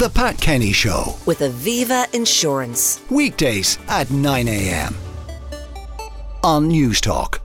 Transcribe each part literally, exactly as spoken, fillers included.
The Pat Kenny Show with Aviva Insurance. Weekdays at nine a.m. on News Talk.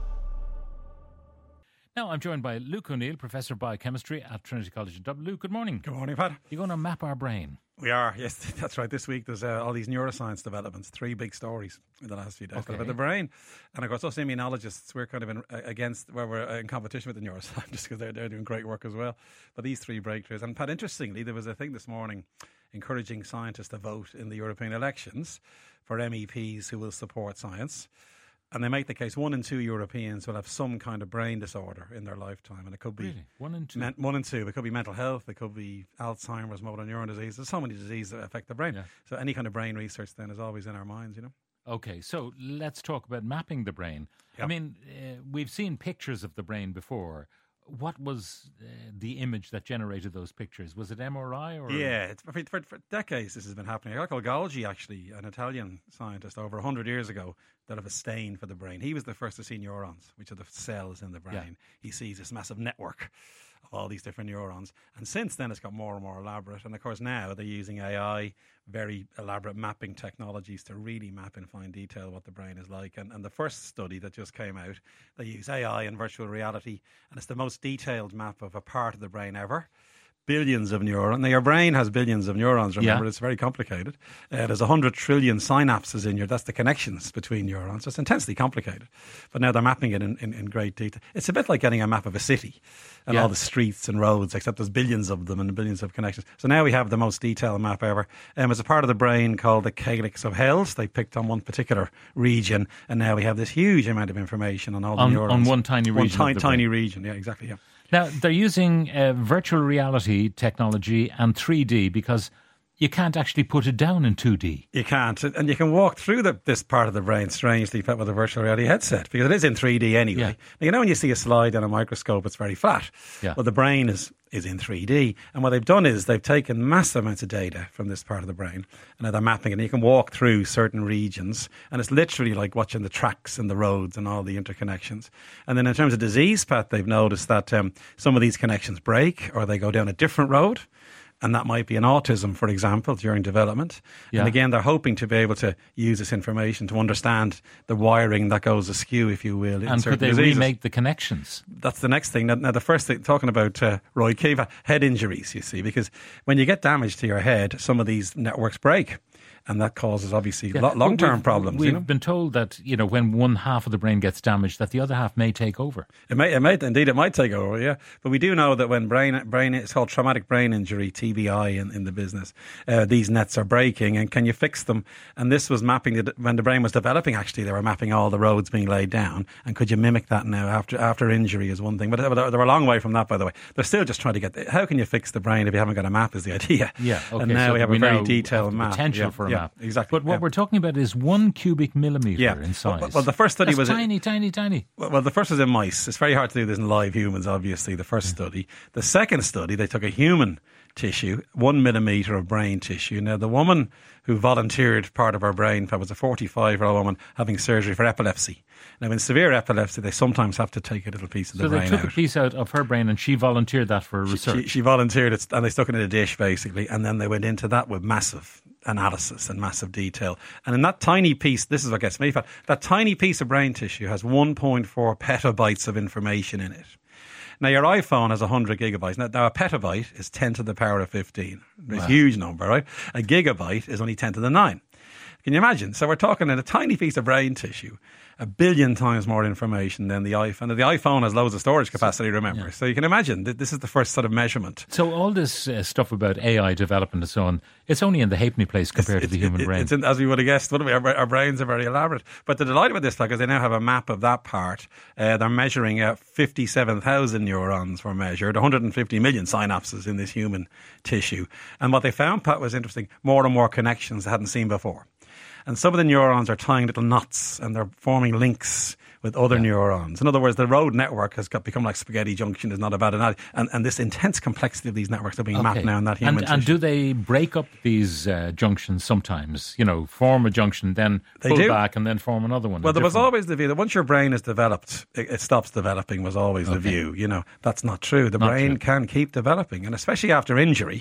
Now I'm joined by Luke O'Neill, Professor of Biochemistry at Trinity College in Dublin. Luke, good morning. Good morning, Pat. You're going to map our brain. We are, yes, that's right. This week there's uh, all these neuroscience developments, three big stories in the last few days Okay. about the brain. And of course, us immunologists, we're kind of in, uh, against, where we're in competition with the neuroscientists because they're, they're doing great work as well. But these three breakthroughs. And Pat, interestingly, there was a thing this morning encouraging scientists to vote in the European elections for M E Ps who will support science. And they make the case one in two Europeans will have some kind of brain disorder in their lifetime. And it could be Really? One and two? men- one and two. It could be mental health. It could be Alzheimer's, motor neuron disease. There's so many diseases that affect the brain. Yeah. So any kind of brain research then is always in our minds, you know. Okay, so let's talk about mapping the brain. I Yep. mean, uh, we've seen pictures of the brain before. What was uh, the image that generated those pictures? Was it M R I or? Yeah, it's, for, for, for decades this has been happening. A guy called Golgi, actually, an Italian scientist over one hundred years ago, developed a stain for the brain. He was the first to see neurons, which are the cells in the brain. Yeah. He sees this massive network of all these different neurons. And since then, it's got more and more elaborate. And of course, now they're using A I, very elaborate mapping technologies to really map in fine detail what the brain is like. And, and the first study that just came out, they use A I and virtual reality, and it's the most detailed map of a part of the brain ever. Billions of neurons. Now, your brain has billions of neurons, remember, Yeah. it's very complicated. Uh, there's one hundred trillion synapses in your, that's the connections between neurons. So it's intensely complicated. But now they're mapping it in, in, in great detail. It's a bit like getting a map of a city and Yeah. all the streets and roads, except there's billions of them and billions of connections. So now we have the most detailed map ever. Um, it's a part of the brain called the calyx of Hells. They picked on one particular region, and now we have this huge amount of information on all the On- neurons. on one tiny region One of the tiny brain. region, yeah, exactly, yeah. Now, they're using uh, virtual reality technology and three D because you can't actually put it down in two D. You can't. And you can walk through the, this part of the brain, strangely, with a virtual reality headset, because it is in three D anyway. Yeah. Now, you know, when you see a slide on a microscope, it's very flat. Yeah. Well, the brain is, is in three D. And what they've done is they've taken massive amounts of data from this part of the brain, and now they're mapping it. And you can walk through certain regions, and it's literally like watching the tracks and the roads and all the interconnections. And then in terms of disease, Pat, they've noticed that um, some of these connections break, or they go down a different road. And that might be an autism, for example, during development. Yeah. And again, they're hoping to be able to use this information to understand the wiring that goes askew, if you will, in And certain could they diseases. remake the connections? That's the next thing. Now, now the first thing, talking about uh, Roy Kiva, head injuries, you see, because when you get damage to your head, some of these networks break. And that causes, obviously, Yeah. lo- long-term We've- problems. We've you know? been told that, you know, when one half of the brain gets damaged, that the other half may take over. It may, it may, indeed, it might take over, yeah. But we do know that when brain, brain, it's called traumatic brain injury, T B I in, in the business, uh, these nets are breaking, and can you fix them? And this was mapping, the, when the brain was developing, actually, they were mapping all the roads being laid down. And could you mimic that now after after injury is one thing. But, but they're a long way from that, by the way. They're still just trying to get, how can you fix the brain if you haven't got a map is the idea. Yeah, okay. And now so we have a very now detailed have the map. potential Yeah, for a yeah, map. exactly. But what yeah. we're talking about is one cubic millimetre Yeah. in size. Well, well, the first study That's was tiny, tiny, tiny. Well, well, the first was in mice. It's very hard to do this in live humans, obviously, the first study. The second study, they took a human tissue, one millimetre of brain tissue. Now, the woman who volunteered part of her brain was a forty-five-year-old woman having surgery for epilepsy. Now, in severe epilepsy, they sometimes have to take a little piece of So the they brain took out. a piece out of her brain and she volunteered that for research. She, she volunteered it, and they stuck it in a dish, basically, and then they went into that with massive analysis and massive detail. And in that tiny piece, this is what gets me, that tiny piece of brain tissue has one point four petabytes of information in it. Now, your iPhone has one hundred gigabytes. Now, now, a petabyte is ten to the power of fifteen. It's Wow. a huge number, right? A gigabyte is only ten to the nine. Can you imagine? So we're talking in a tiny piece of brain tissue, a billion times more information than the iPhone. The iPhone has loads of storage capacity, remember. Yeah. So you can imagine that this is the first sort of measurement. So all this uh, stuff about A I development and so on, it's only in the halfpenny place compared It's- to the human it- brain. It's in, as we would have guessed, wouldn't we? Our, our brains are very elaborate. But they're delighted with this because they now have a map of that part. Uh, they're measuring uh, fifty-seven thousand neurons were measured, one hundred fifty million synapses in this human tissue. And what they found, Pat, was interesting. More and more connections they hadn't seen before. And some of the neurons are tying little knots and they're forming links with other Yeah. neurons. In other words, the road network has got become like spaghetti junction, is not a bad analogy. And, and this intense complexity of these networks are being mapped now in that human and, and tissue. do they break up these uh, junctions sometimes? You know, form a junction, then They pull do. back and then form another one. Well, a there was different one. always the view that once your brain is developed, it, it stops developing, was always the Okay. view. You know, that's not true. The Not brain true. can keep developing, and especially after injury.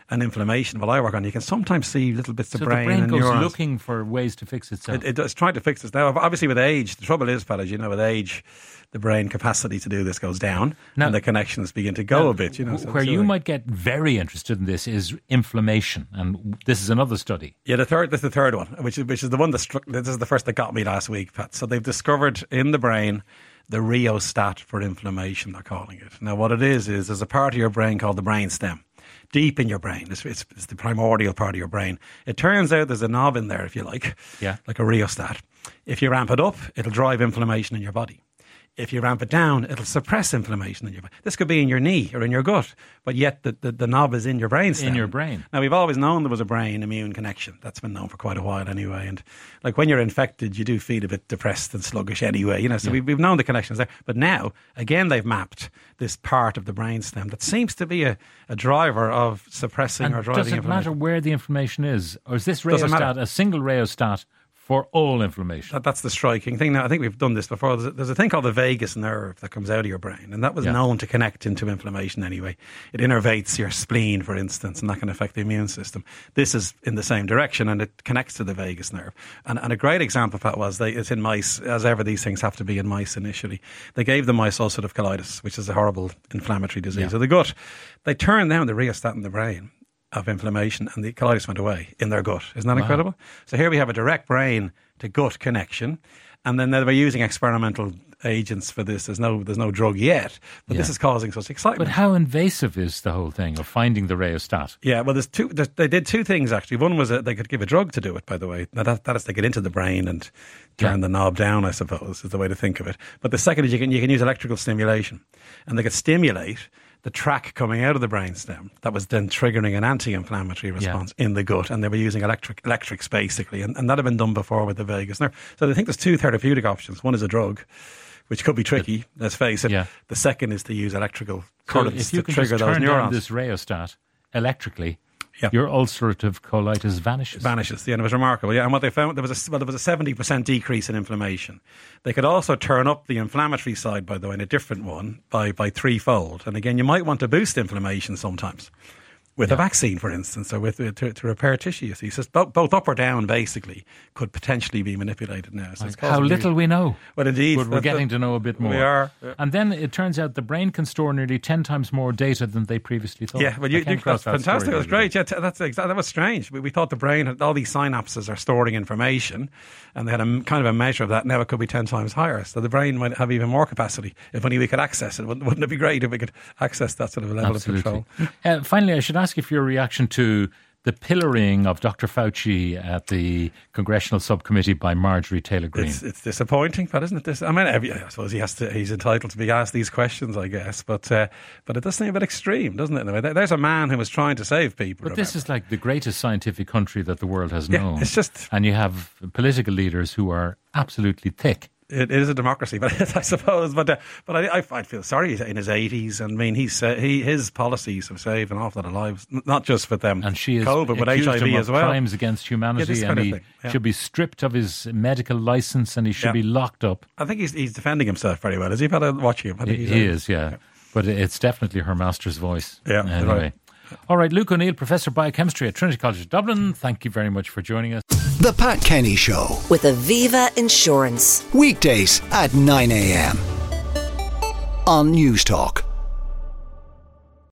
and inflammation, what I work on, you can sometimes see little bits of so brain, the brain and goes neurons. looking for ways to fix itself. It, it's trying to fix this now. Obviously, with age, the trouble is, fellas, you know, with age, the brain capacity to do this goes down, now, and the connections begin to go now, a bit. You know, so where you like, might get very interested in this is inflammation, and this is another study. Yeah, the third. This is the third one, which is which is the one that struck. This is the first that got me last week, Pat. So they've discovered in the brain the rheostat for inflammation. They're calling it. Now, what it is is there's a part of your brain called the brainstem. Deep in your brain. It's, it's, it's the primordial part of your brain. It turns out there's a knob in there, if you like, yeah, like a rheostat. If you ramp it up, it'll drive inflammation in your body. If you ramp it down, it'll suppress inflammation in your body. This could be in your knee or in your gut, but yet the, the, the knob is in your brainstem. In your brain. Now, we've always known there was a brain-immune connection. That's been known for quite a while anyway. And like when you're infected, you do feel a bit depressed and sluggish anyway. You know, so yeah. we've, we've known the connections there. But now, again, they've mapped this part of the brainstem that seems to be a, a driver of suppressing and or driving does it inflammation. matter where the inflammation is? Or is this Doesn't rheostat matter. a single rheostat for all inflammation? That, that's the striking thing. Now, I think we've done this before. There's a, there's a thing called the vagus nerve that comes out of your brain, and that was Yeah. known to connect into inflammation anyway. It innervates your spleen, for instance, and that can affect the immune system. This is in the same direction, and it connects to the vagus nerve. And, and a great example of that was, they, it's in mice, as ever these things have to be in mice initially. They gave the mice ulcerative colitis, which is a horrible inflammatory disease Yeah. of the gut. They turned down the rheostat in the brain of inflammation, and the colitis went away in their gut. Isn't that Wow. incredible? So here we have a direct brain to gut connection, and then they were using experimental agents for this. There's no there's no drug yet, but this Yeah. is causing such excitement. But how invasive is the whole thing of finding the rheostat? Yeah, well, there's two. There's, they did two things actually. One was that they could give a drug to do it. By the way, now that that is to get into the brain and turn Yeah. the knob down, I suppose, is the way to think of it. But the second is you can you can use electrical stimulation, and they could stimulate the track coming out of the brainstem that was then triggering an anti-inflammatory response in the gut, and they were using electric electrics basically, and, and that had been done before with the vagus nerve. So I think there's two therapeutic options. One is a drug, which could be tricky, let's face it. Yeah. The second is to use electrical So currents if you to can trigger just those turn down neurons. this rheostat electrically, Yeah. your ulcerative colitis vanishes. Vanishes. Yeah, and it was remarkable. Yeah, and what they found, there was a well, there was a seventy percent decrease in inflammation. They could also turn up the inflammatory side, by the way, in a different one by by threefold. And again, you might want to boost inflammation sometimes with Yeah. a vaccine, for instance, or with to, to repair tissue. You see, so both, both up or down, basically, could potentially be manipulated now. So it's How causing little we know. Well, indeed, But we're that's getting it. to know a bit more. We are. And then it turns out the brain can store nearly ten times more data than they previously thought. Yeah, well, I you, came you, across that's that fantastic. story That was the other great. Yeah, t- that's exactly, that was strange. We, we thought the brain had all these synapses are storing information, and they had a m- kind of a measure of that. Now it could be ten times higher. So the brain might have even more capacity if only we could access it. Wouldn't, wouldn't it be great if we could access that sort of a level Absolutely. of control? Uh, finally, I should ask you for your reaction to the pillorying of Doctor Fauci at the Congressional Subcommittee by Marjorie Taylor Greene. It's, it's disappointing, but isn't it? This, I mean, every, I suppose he has to. He's entitled to be asked these questions, I guess. But uh, but it does seem a bit extreme, doesn't it? In a way, There- there's a man who was trying to save people. But this remember. is like the greatest scientific country that the world has Yeah, known. it's just- And you have political leaders who are absolutely thick. It is a democracy, but I suppose. But uh, but I, I I feel sorry. He's in his eighties, and I mean, he's uh, he his policies have saved an awful lot of lives, n- not just with them, And she is COVID, but accused H I him V of as well. crimes against humanity, this and kind of he thing, yeah. should be stripped of his medical license, and he should Yeah. be locked up. I think he's he's defending himself very well. Is he? I've had watching him. I think He, he's he uh, is, yeah. But it's definitely her master's voice. Yeah, Anyway. right. All right, Luke O'Neill, Professor of Biochemistry at Trinity College Dublin. Thank you very much for joining us. The Pat Kenny Show. With Aviva Insurance. Weekdays at nine a.m. on News Talk.